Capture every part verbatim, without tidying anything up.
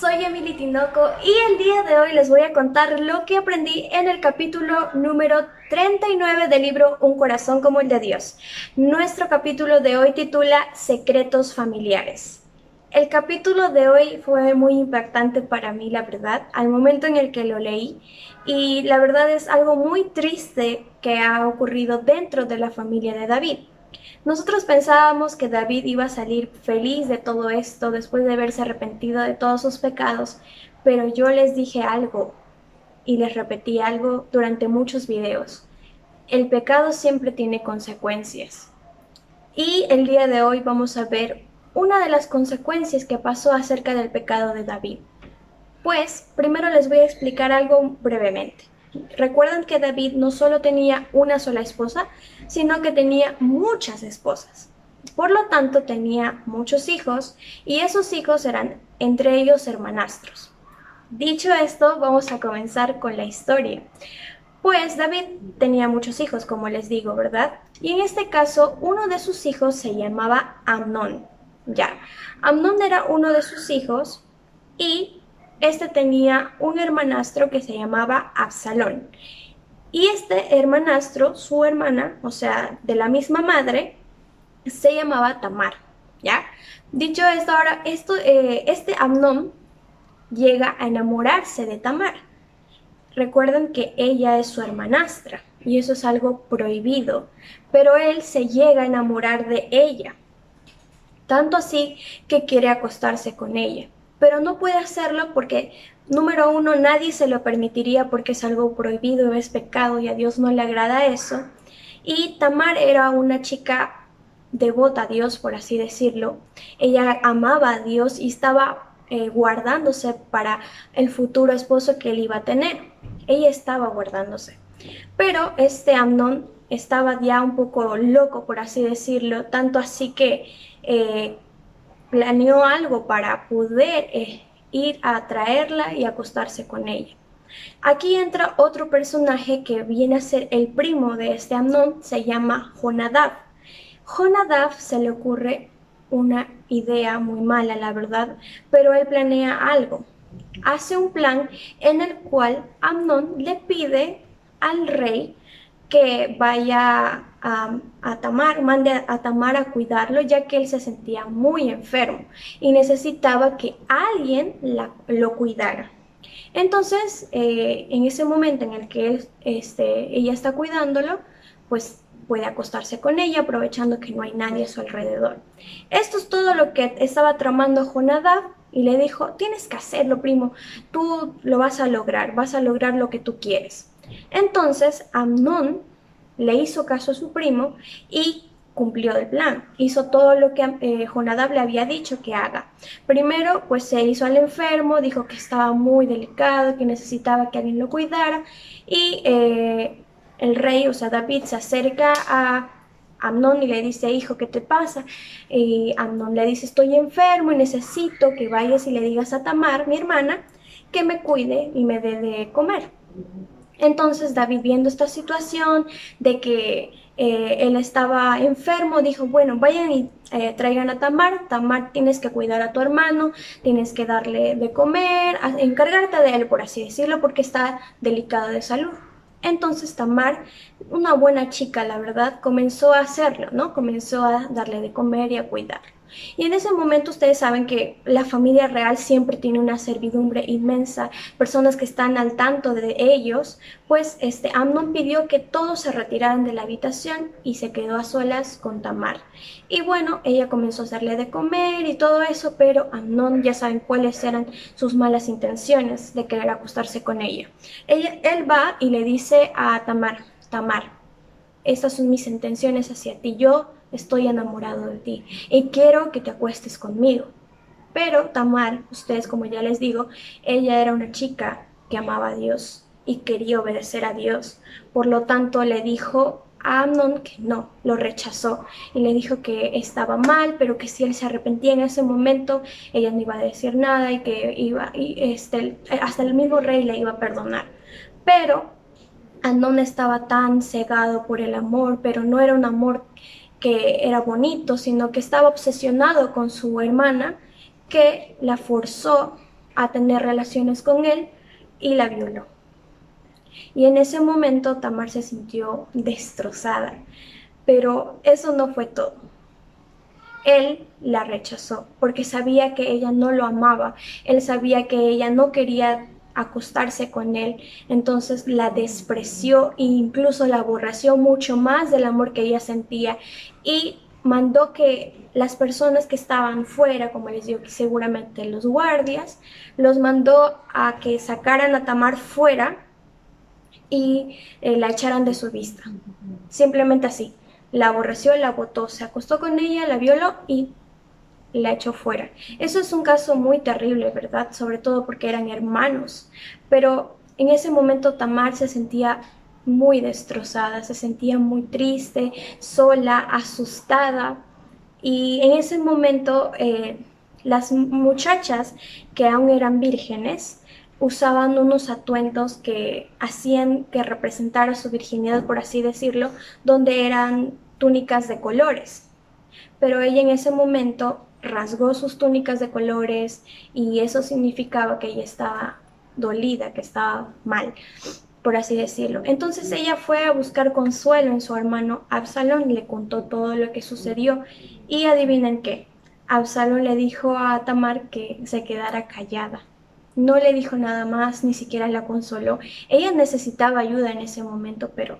soy Emily Tinoco y el día de hoy les voy a contar lo que aprendí en el capítulo número treinta y nueve del libro Un corazón como el de Dios. Nuestro capítulo de hoy titula Secretos familiares. El capítulo de hoy fue muy impactante para mí, la verdad, al momento en el que lo leí, y la verdad es algo muy triste que ha ocurrido dentro de la familia de David. Nosotros pensábamos que David iba a salir feliz de todo esto después de haberse arrepentido de todos sus pecados, pero yo les dije algo y les repetí algo durante muchos videos. El pecado siempre tiene consecuencias. Y el día de hoy vamos a ver una de las consecuencias que pasó acerca del pecado de David. Pues primero les voy a explicar algo brevemente. Recuerdan que David no solo tenía una sola esposa, sino que tenía muchas esposas. Por lo tanto, tenía muchos hijos y esos hijos eran entre ellos hermanastros. Dicho esto, vamos a comenzar con la historia. Pues David tenía muchos hijos, como les digo, ¿verdad? Y en este caso, uno de sus hijos se llamaba Amnón. Ya, Amnón era uno de sus hijos y este tenía un hermanastro que se llamaba Absalón. Y este hermanastro, su hermana, o sea, de la misma madre, se llamaba Tamar, ¿ya? Dicho esto, ahora, esto, eh, este Amnón llega a enamorarse de Tamar. Recuerden que ella es su hermanastra y eso es algo prohibido, pero él se llega a enamorar de ella, tanto así que quiere acostarse con ella. Pero no puede hacerlo porque, número uno, nadie se lo permitiría porque es algo prohibido, es pecado y a Dios no le agrada eso. Y Tamar era una chica devota a Dios, por así decirlo. Ella amaba a Dios y estaba eh, guardándose para el futuro esposo que él iba a tener. Ella estaba guardándose. Pero este Amnón estaba ya un poco loco, por así decirlo, tanto así que eh, planeó algo para poder eh, ir a traerla y acostarse con ella. Aquí entra otro personaje que viene a ser el primo de este Amnón, se llama Jonadab. Jonadab se le ocurre una idea muy mala, la verdad, pero él planea algo. Hace un plan en el cual Amnón le pide al rey que vaya a, a Tamar, mande a, a Tamar a cuidarlo, ya que él se sentía muy enfermo y necesitaba que alguien la, lo cuidara. Entonces, eh, en ese momento en el que este, ella está cuidándolo, pues puede acostarse con ella, aprovechando que no hay nadie a su alrededor. Esto es todo lo que estaba tramando Jonadab y le dijo, tienes que hacerlo, primo, tú lo vas a lograr, vas a lograr lo que tú quieres. Entonces Amnón le hizo caso a su primo y cumplió el plan, hizo todo lo que eh, Jonadab le había dicho que haga. Primero, pues se hizo al enfermo, dijo que estaba muy delicado, que necesitaba que alguien lo cuidara, y eh, el rey, o sea, David, se acerca a Amnón y le dice, hijo, ¿qué te pasa? Y Amnón le dice, estoy enfermo y necesito que vayas y le digas a Tamar, mi hermana, que me cuide y me dé de comer. Entonces David, viendo esta situación de que eh, él estaba enfermo, dijo, bueno, vayan y eh, traigan a Tamar. Tamar, tienes que cuidar a tu hermano, tienes que darle de comer, a, encargarte de él, por así decirlo, porque está delicado de salud. Entonces Tamar, una buena chica, la verdad, comenzó a hacerlo, ¿no? Comenzó a darle de comer y a cuidarlo. Y en ese momento ustedes saben que la familia real siempre tiene una servidumbre inmensa, personas que están al tanto de ellos, pues este Amnón pidió que todos se retiraran de la habitación y se quedó a solas con Tamar. Y bueno, ella comenzó a hacerle de comer y todo eso, pero Amnón, ya saben cuáles eran sus malas intenciones de querer acostarse con ella. Ella él va y le dice a Tamar, Tamar, estas son mis intenciones hacia ti, yo estoy enamorado de ti y quiero que te acuestes conmigo. Pero Tamar, ustedes como ya les digo, ella era una chica que amaba a Dios y quería obedecer a Dios. Por lo tanto, le dijo a Amnón que no, lo rechazó y le dijo que estaba mal, pero que si él se arrepentía en ese momento, ella no iba a decir nada y que iba, y este, hasta el mismo rey le iba a perdonar. Pero Amnón estaba tan cegado por el amor, pero no era un amor que era bonito, sino que estaba obsesionado con su hermana, que la forzó a tener relaciones con él y la violó. Y en ese momento Tamar se sintió destrozada, pero eso no fue todo. Él la rechazó porque sabía que ella no lo amaba, él sabía que ella no quería acostarse con él, entonces la despreció e incluso la aborreció mucho más del amor que ella sentía y mandó que las personas que estaban fuera, como les digo, que seguramente los guardias, los mandó a que sacaran a Tamar fuera y eh, la echaran de su vista. Simplemente así. La aborreció, la botó, se acostó con ella, la violó y la echó fuera. Eso es un caso muy terrible, ¿verdad? Sobre todo porque eran hermanos. Pero en ese momento Tamar se sentía muy destrozada, se sentía muy triste, sola, asustada. Y en ese momento eh, las muchachas que aún eran vírgenes usaban unos atuendos que hacían que representara su virginidad, por así decirlo, donde eran túnicas de colores. Pero ella en ese momento rasgó sus túnicas de colores y eso significaba que ella estaba dolida, que estaba mal, por así decirlo. Entonces ella fue a buscar consuelo en su hermano Absalón y le contó todo lo que sucedió. Y adivinen qué, Absalón le dijo a Tamar que se quedara callada. No le dijo nada más, ni siquiera la consoló. Ella necesitaba ayuda en ese momento, pero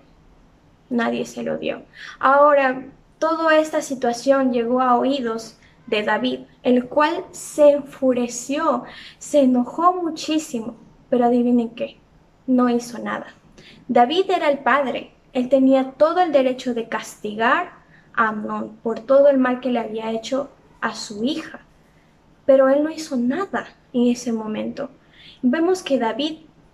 nadie se lo dio. Ahora, toda esta situación llegó a oídos de David, el cual se enfureció, se enojó muchísimo, pero adivinen qué, no hizo nada. David era el padre, él tenía todo el derecho de castigar a Amnón por todo el mal que le había hecho a su hija, pero él no hizo nada en ese momento. Vemos que David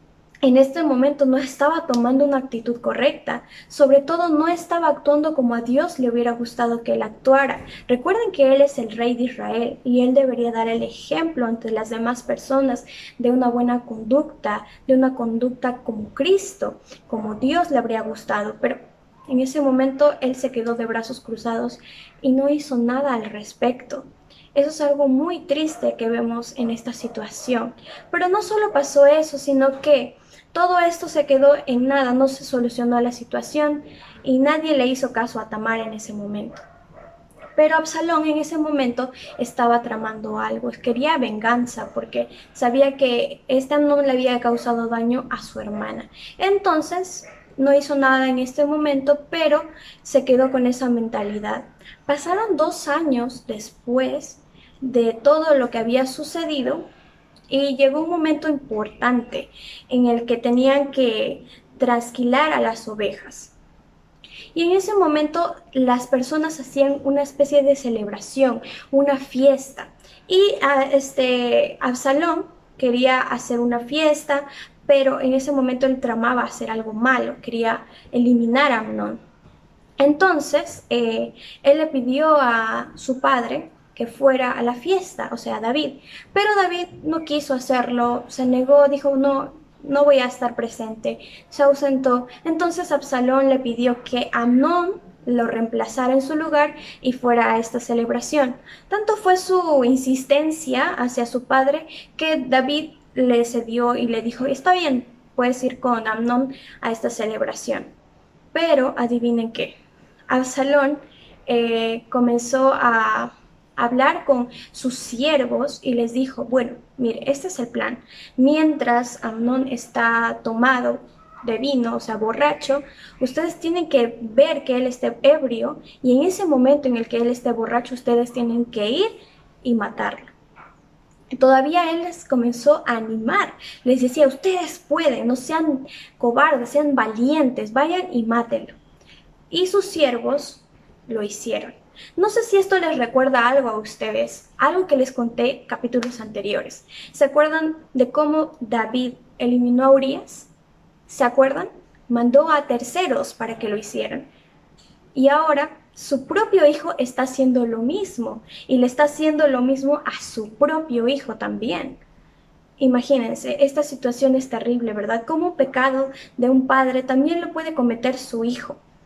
en este momento no estaba tomando una actitud correcta, sobre todo no estaba actuando como a Dios le hubiera gustado que él actuara. Recuerden que él es el rey de Israel y él debería dar el ejemplo ante las demás personas de una buena conducta, de una conducta como Cristo, como Dios le habría gustado, pero en ese momento él se quedó de brazos cruzados y no hizo nada al respecto. Eso es algo muy triste que vemos en esta situación. Pero no solo pasó eso, sino que todo esto se quedó en nada, no se solucionó la situación y nadie le hizo caso a Tamar en ese momento. Pero Absalón en ese momento estaba tramando algo, quería venganza porque sabía que esta no le había causado daño a su hermana. Entonces no hizo nada en este momento, pero se quedó con esa mentalidad. Pasaron dos años después de todo lo que había sucedido y llegó un momento importante en el que tenían que trasquilar a las ovejas. Y en ese momento las personas hacían una especie de celebración, una fiesta. Y a este Absalón quería hacer una fiesta, pero en ese momento él tramaba hacer algo malo, quería eliminar a Amnón. Entonces eh, él le pidió a su padre que fuera a la fiesta, o sea, David. Pero David no quiso hacerlo, se negó, dijo, no, no voy a estar presente, se ausentó. Entonces Absalón le pidió que Amnón lo reemplazara en su lugar y fuera a esta celebración. Tanto fue su insistencia hacia su padre que David le cedió y le dijo, está bien, puedes ir con Amnón a esta celebración. Pero adivinen qué, Absalón eh, comenzó a hablar con sus siervos y les dijo, bueno, mire, este es el plan. Mientras Amnón está tomado de vino, o sea, borracho, ustedes tienen que ver que él esté ebrio y en ese momento en el que él esté borracho, ustedes tienen que ir y matarlo. Todavía él les comenzó a animar, les decía, ustedes pueden, no sean cobardes, sean valientes, vayan y mátenlo. Y sus siervos lo hicieron. No sé si esto les recuerda algo a ustedes, algo que les conté capítulos anteriores. ¿Se acuerdan de cómo David eliminó a Urías? ¿Se acuerdan? Mandó a terceros para que lo hicieran. Y ahora su propio hijo está haciendo lo mismo y le está haciendo lo mismo a su propio hijo también. Imagínense, esta situación es terrible, ¿verdad? Como un pecado de un padre también lo puede cometer su hijo.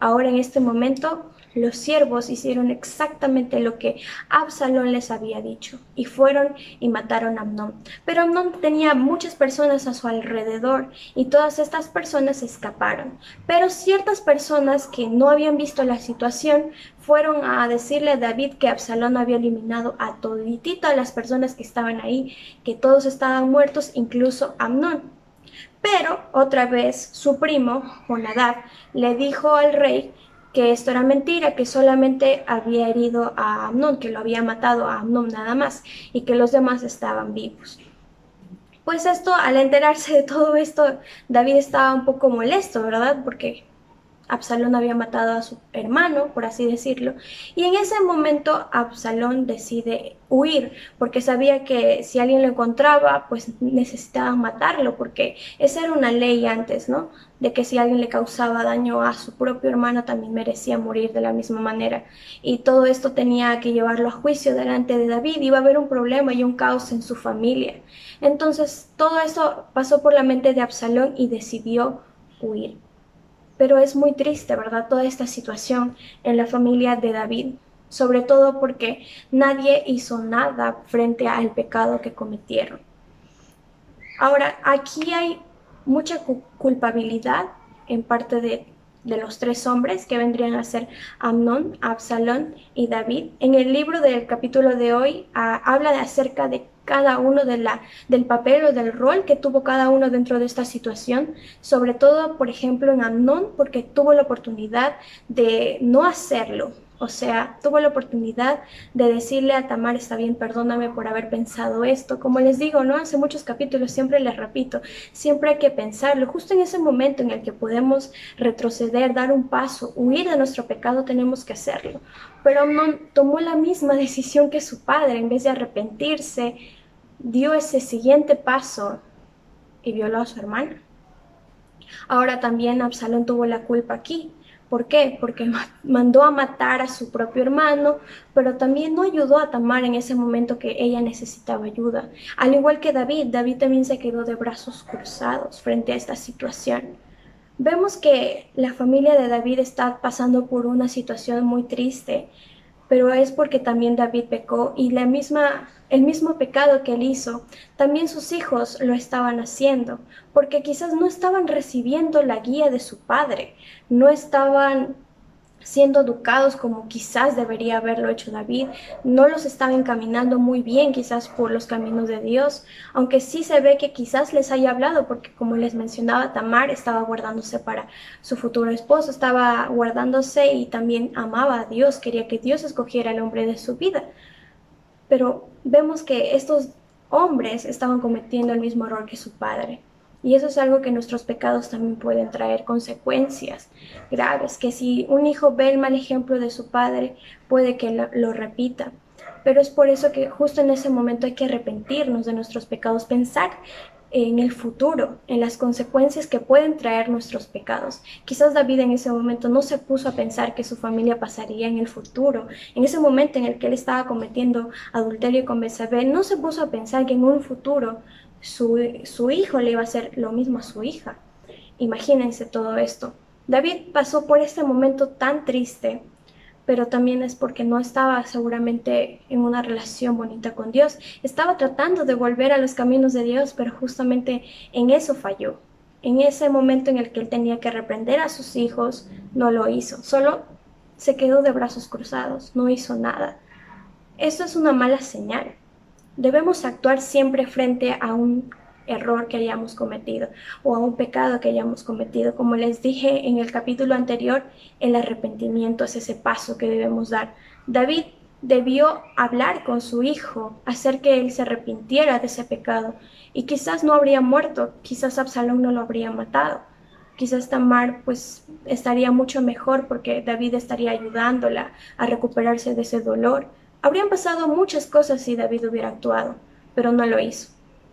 Ahora en este momento los siervos hicieron exactamente lo que Absalón les había dicho y fueron y mataron a Amnón. Pero Amnón tenía muchas personas a su alrededor y todas estas personas escaparon. Pero ciertas personas que no habían visto la situación fueron a decirle a David que Absalón había eliminado a toditito las personas que estaban ahí, que todos estaban muertos, incluso Amnón. Pero otra vez su primo, Jonadab, le dijo al rey que esto era mentira, que solamente había herido a Amnón, que lo había matado a Amnón nada más, y que los demás estaban vivos. Pues esto, al enterarse de todo esto, David estaba un poco molesto, ¿verdad? Porque Absalón había matado a su hermano, por así decirlo, y en ese momento Absalón decide huir, porque sabía que si alguien lo encontraba, pues necesitaban matarlo, porque esa era una ley antes, ¿no? De que si alguien le causaba daño a su propio hermano, también merecía morir de la misma manera. Y todo esto tenía que llevarlo a juicio delante de David, iba a haber un problema y un caos en su familia. Entonces, todo eso pasó por la mente de Absalón y decidió huir. Pero es muy triste, ¿verdad? Toda esta situación en la familia de David, sobre todo porque nadie hizo nada frente al pecado que cometieron. Ahora, aquí hay mucha culpabilidad en parte de, de los tres hombres que vendrían a ser Amnón, Absalón y David. En el libro del capítulo de hoy uh, habla de acerca de cada uno de la, del papel o del rol que tuvo cada uno dentro de esta situación, sobre todo, por ejemplo, en Amnón, porque tuvo la oportunidad de no hacerlo. O sea, tuvo la oportunidad de decirle a Tamar, está bien, perdóname por haber pensado esto. Como les digo, ¿no? Hace muchos capítulos siempre les repito, siempre hay que pensarlo. Justo en ese momento en el que podemos retroceder, dar un paso, huir de nuestro pecado, tenemos que hacerlo. Pero Amnón tomó la misma decisión que su padre, en vez de arrepentirse, dio ese siguiente paso y violó a su hermana. Ahora también Absalón tuvo la culpa aquí. ¿Por qué? Porque mandó a matar a su propio hermano, pero también no ayudó a Tamar en ese momento que ella necesitaba ayuda. Al igual que David, David también se quedó de brazos cruzados frente a esta situación. Vemos que la familia de David está pasando por una situación muy triste, pero es porque también David pecó y la misma, el mismo pecado que él hizo, también sus hijos lo estaban haciendo, porque quizás no estaban recibiendo la guía de su padre, no estaban siendo educados como quizás debería haberlo hecho David, no los estaban encaminando muy bien quizás por los caminos de Dios, aunque sí se ve que quizás les haya hablado, porque como les mencionaba, Tamar estaba guardándose para su futuro esposo, estaba guardándose y también amaba a Dios, quería que Dios escogiera al hombre de su vida, pero vemos que estos hombres estaban cometiendo el mismo error que su padre. Y eso es algo que nuestros pecados también pueden traer consecuencias graves, que si un hijo ve el mal ejemplo de su padre, puede que lo, lo repita. Pero es por eso que justo en ese momento hay que arrepentirnos de nuestros pecados, pensar en el futuro, en las consecuencias que pueden traer nuestros pecados. Quizás David en ese momento no se puso a pensar que su familia pasaría en el futuro. En ese momento en el que él estaba cometiendo adulterio con Betsabé, no se puso a pensar que en un futuro Su, su hijo le iba a hacer lo mismo a su hija. Imagínense todo esto. David pasó por este momento tan triste, pero también es porque no estaba seguramente en una relación bonita con Dios. Estaba tratando de volver a los caminos de Dios, pero justamente en eso falló. En ese momento en el que él tenía que reprender a sus hijos, no lo hizo. Solo se quedó de brazos cruzados, no hizo nada. Eso es una mala señal. Debemos actuar siempre frente a un error que hayamos cometido o a un pecado que hayamos cometido. Como les dije en el capítulo anterior, el arrepentimiento es ese paso que debemos dar. David debió hablar con su hijo, hacer que él se arrepintiera de ese pecado y quizás no habría muerto, quizás Absalón no lo habría matado. Quizás Tamar pues estaría mucho mejor porque David estaría ayudándola a recuperarse de ese dolor. Habrían pasado muchas cosas si David hubiera actuado, pero no lo hizo.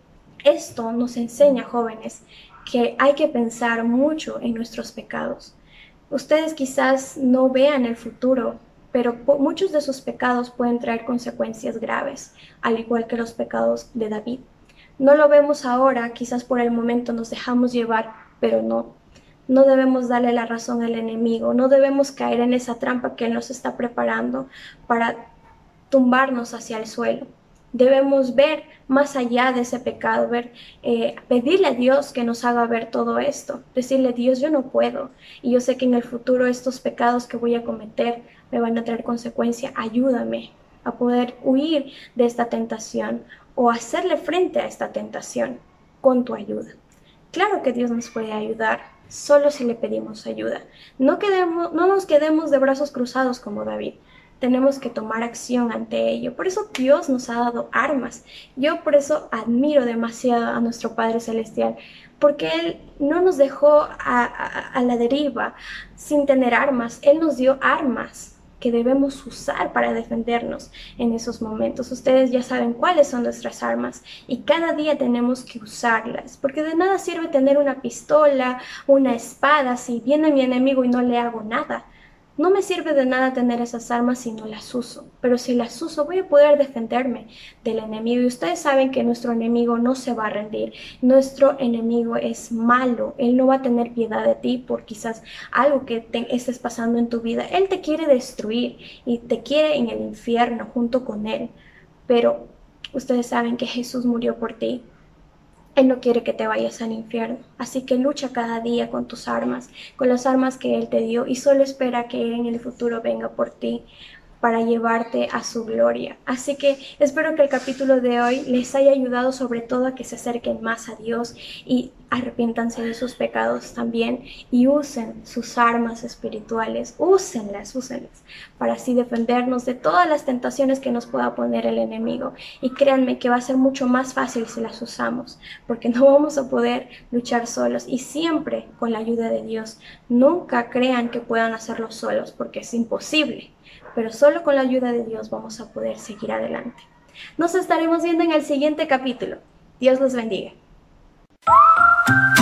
Esto nos enseña, jóvenes, que hay que pensar mucho en nuestros pecados. Ustedes quizás no vean el futuro, pero muchos de sus pecados pueden traer consecuencias graves, al igual que los pecados de David. No lo vemos ahora, quizás por el momento nos dejamos llevar, pero no. No debemos darle la razón al enemigo, no debemos caer en esa trampa que él nos está preparando para tumbarnos hacia el suelo. Debemos ver más allá de ese pecado, ver, eh, pedirle a Dios que nos haga ver todo esto, decirle: Dios, yo no puedo, y yo sé que en el futuro estos pecados que voy a cometer me van a traer consecuencia. Ayúdame a poder huir de esta tentación o hacerle frente a esta tentación con tu ayuda. Claro que Dios nos puede ayudar, solo si le pedimos ayuda. No, quedemos, no nos quedemos de brazos cruzados como David. Tenemos que tomar acción ante ello. Por eso Dios nos ha dado armas. Yo por eso admiro demasiado a nuestro Padre Celestial, porque Él no nos dejó a, a, a la deriva sin tener armas. Él nos dio armas que debemos usar para defendernos en esos momentos. Ustedes ya saben cuáles son nuestras armas y cada día tenemos que usarlas, porque de nada sirve tener una pistola, una espada, si viene mi enemigo y no le hago nada. No me sirve de nada tener esas armas si no las uso, pero si las uso voy a poder defenderme del enemigo. Y ustedes saben que nuestro enemigo no se va a rendir. Nuestro enemigo es malo. Él no va a tener piedad de ti por quizás algo que te estés pasando en tu vida. Él te quiere destruir y te quiere en el infierno junto con él. Pero ustedes saben que Jesús murió por ti. Él no quiere que te vayas al infierno, así que lucha cada día con tus armas, con las armas que Él te dio, y solo espera que Él en el futuro venga por ti para llevarte a su gloria. Así que espero que el capítulo de hoy les haya ayudado sobre todo a que se acerquen más a Dios y arrepiéntanse de sus pecados también y usen sus armas espirituales, úsenlas, úsenlas para así defendernos de todas las tentaciones que nos pueda poner el enemigo. Y créanme que va a ser mucho más fácil si las usamos, porque no vamos a poder luchar solos y siempre con la ayuda de Dios. Nunca crean que puedan hacerlo solos, porque es imposible. Pero solo con la ayuda de Dios vamos a poder seguir adelante. Nos estaremos viendo en el siguiente capítulo. Dios los bendiga.